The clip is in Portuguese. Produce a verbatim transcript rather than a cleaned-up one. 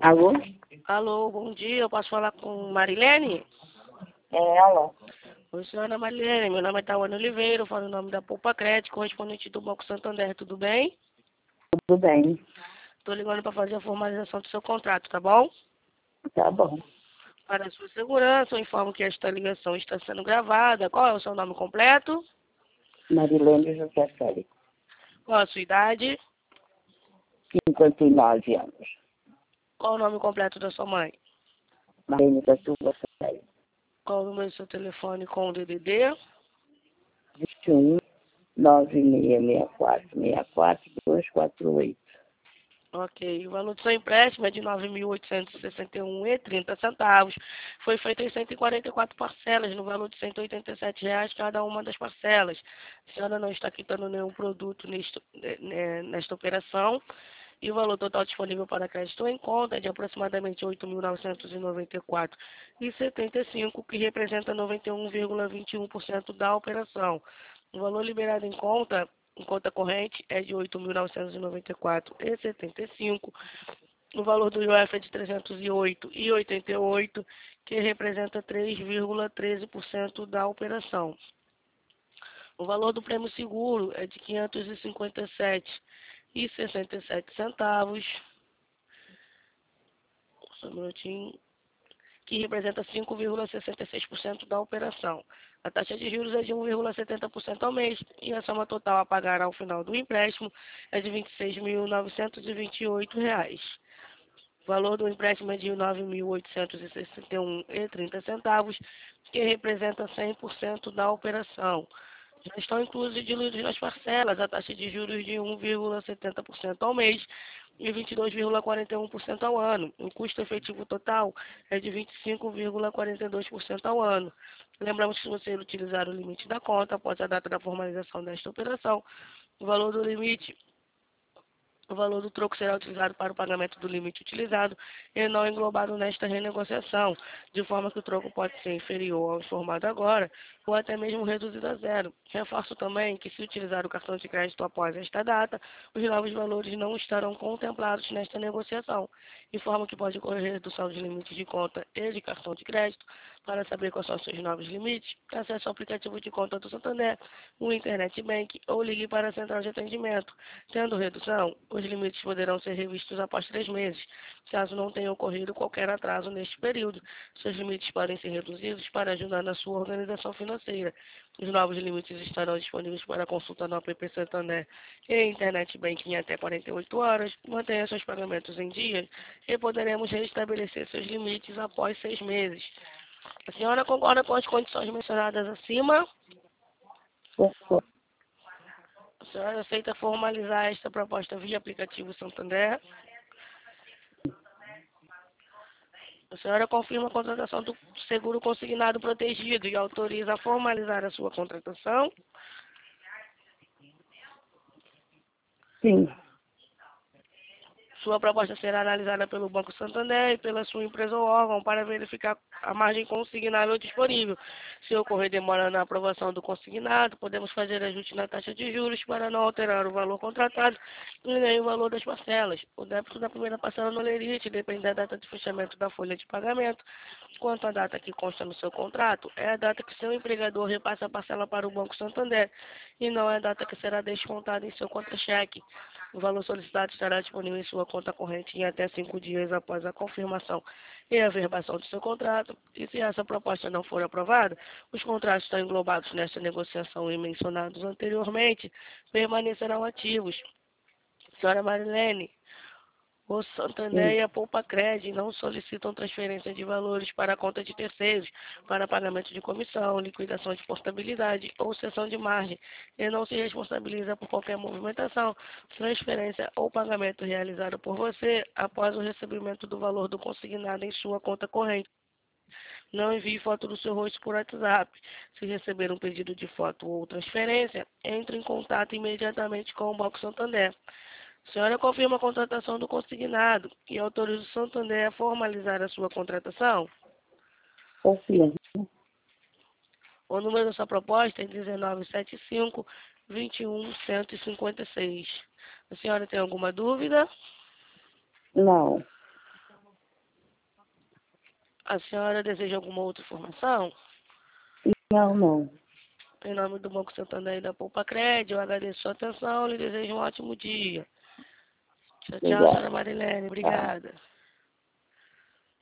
Alô? Alô, bom dia. Eu posso falar com Marilene? É ela? Oi, senhora Marilene. Meu nome é Tawana Oliveira. Eu falo o nome da Poupa Crédito, correspondente do Banco Santander. Tudo bem? Tudo bem. Estou ligando para fazer a formalização do seu contrato, tá bom? Tá bom. Para a sua segurança, eu informo que esta ligação está sendo gravada. Qual é o seu nome completo? Marilene José Félix, Qual a sua idade? cinquenta e nove anos. Qual o nome completo da sua mãe? Marilene da Silva Félix, Qual o número do seu telefone com o D D D? vinte e um, nove seis seis quatro, seis quatro, dois quatro oito. Ok. O valor do seu empréstimo é de nove mil oitocentos e sessenta e um reais e trinta centavos. Foi feito em cento e quarenta e quatro parcelas, no valor de cento e oitenta e sete reais cada uma das parcelas. A senhora não está quitando nenhum produto neste, né, nesta operação. E o valor total disponível para crédito em conta é de aproximadamente oito mil novecentos e noventa e quatro reais e setenta e cinco centavos, que representa noventa e um vírgula vinte e um por cento da operação. O valor liberado em conta, em conta corrente, é de oito mil novecentos e noventa e quatro reais e setenta e cinco centavos. O valor do I O F é de trezentos e oito reais e oitenta e oito centavos, que representa três vírgula treze por cento da operação. O valor do prêmio seguro é de quinhentos e cinquenta e sete reais e sessenta e sete centavos. Só um minutinho. Que representa cinco vírgula sessenta e seis por cento da operação. A taxa de juros é de um vírgula setenta por cento ao mês e a soma total a pagar ao final do empréstimo é de vinte e seis mil novecentos e vinte e oito reais. O valor do empréstimo é de nove mil oitocentos e sessenta e um reais e trinta centavos, que representa cem por cento da operação. Já estão inclusos e diluídos nas parcelas a taxa de juros de um vírgula setenta por cento ao mês e vinte e dois vírgula quarenta e um por cento ao ano. O custo efetivo total é de vinte e cinco vírgula quarenta e dois por cento ao ano. Lembramos que se você utilizar o limite da conta após a data da formalização desta operação, o valor do limite O valor do troco será utilizado para o pagamento do limite utilizado e não englobado nesta renegociação, de forma que o troco pode ser inferior ao informado agora ou até mesmo reduzido a zero. Reforço também que, se utilizar o cartão de crédito após esta data, os novos valores não estarão contemplados nesta negociação. Informo que pode ocorrer redução de limites de conta e de cartão de crédito. Para saber quais são os seus novos limites, acesse o aplicativo de conta do Santander, o Internet Bank ou ligue para a central de atendimento. Tendo redução, os limites poderão ser revistos após três meses, caso não tenha ocorrido qualquer atraso neste período. Seus limites podem ser reduzidos para ajudar na sua organização financeira. Os novos limites estarão disponíveis para consulta no app Santander e Internet Banking em até quarenta e oito horas. Mantenha seus pagamentos em dia e poderemos restabelecer seus limites após seis meses. A senhora concorda com as condições mencionadas acima? Concordo. A senhora aceita formalizar esta proposta via aplicativo Santander? A senhora confirma a contratação do seguro consignado protegido e autoriza a formalizar a sua contratação? Sim. Sua proposta será analisada pelo Banco Santander e pela sua empresa ou órgão para verificar a margem consignável disponível. Se ocorrer demora na aprovação do consignado, podemos fazer ajuste na taxa de juros para não alterar o valor contratado e nem o valor das parcelas. O débito da primeira parcela no lerite depende da data de fechamento da folha de pagamento. Quanto à data que consta no seu contrato, é a data que seu empregador repassa a parcela para o Banco Santander e não é a data que será descontada em seu contra-cheque. O valor solicitado estará disponível em sua conta corrente em até cinco dias após a confirmação e a averbação do seu contrato. E se essa proposta não for aprovada, os contratos estão englobados nesta negociação e mencionados anteriormente permanecerão ativos. Senhora Marilene, o Santander Sim. e a Poupa Crédito não solicitam transferência de valores para a conta de terceiros, para pagamento de comissão, liquidação de portabilidade ou cessão de margem, e não se responsabiliza por qualquer movimentação, transferência ou pagamento realizado por você após o recebimento do valor do consignado em sua conta corrente. Não envie foto do seu rosto por WhatsApp. Se receber um pedido de foto ou transferência, entre em contato imediatamente com o Banco Santander. A senhora confirma a contratação do consignado e autoriza o Santander a formalizar a sua contratação? Confirmo. O número da sua proposta é dezenove setenta e cinco, vinte e um, cento e cinquenta e seis. A senhora tem alguma dúvida? Não. A senhora deseja alguma outra informação? Não, não. Em nome do Banco Santander e da Poupa Crédito, eu agradeço sua atenção e lhe desejo um ótimo dia. Tchau, tchau, Obrigada. senhora Marilene. Tá. Obrigada.